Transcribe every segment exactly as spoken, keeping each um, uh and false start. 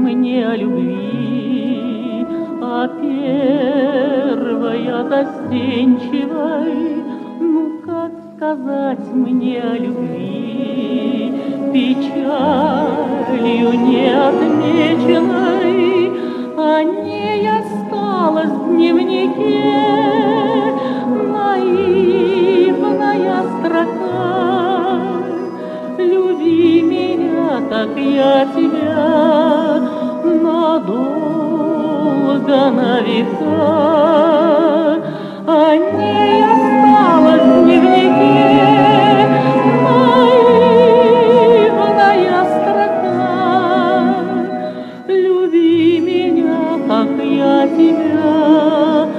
мне о любви, а первая застенчивой. Ну, как сказать мне о любви, печалью неотмеченной, о ней осталась в дневнике наивная строка. Люби меня, как я тебя, надолго, на века. О ней осталась в дневнике наивная строка. Люби меня, как я тебя,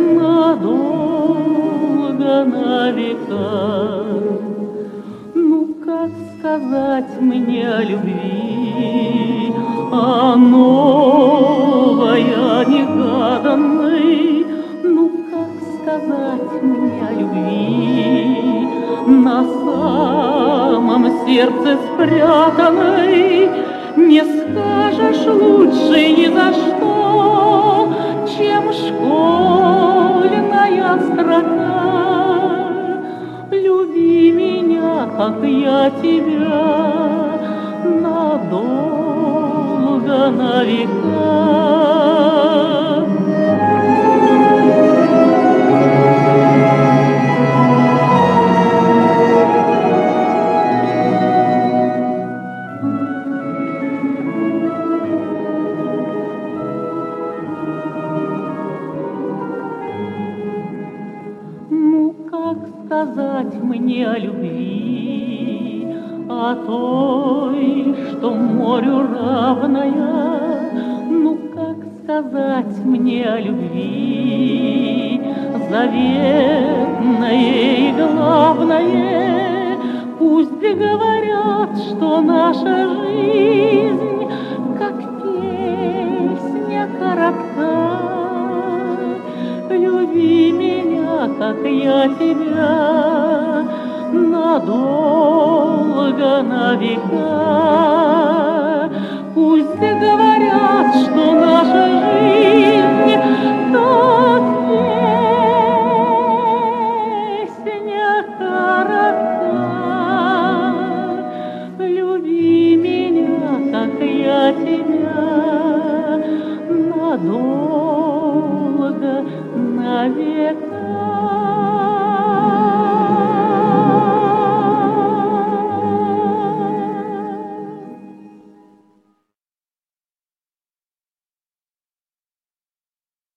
надолго, на века. Ну, как сказать мне о любви, о новой, о негаданной? Ну, как сказать мне о любви, на самом сердце спрятанной? Не скажешь лучше ни за что, чем школьная строка. Люби меня, как я тебя, надолго, на века. Сказать мне о любви, о той, что морю равная. Ну, как сказать мне о любви, заветное и главное? Пусть говорят, что наша жизнь, как песня, коротка. Люби меня, как я тебя, надолго, на века. Пусть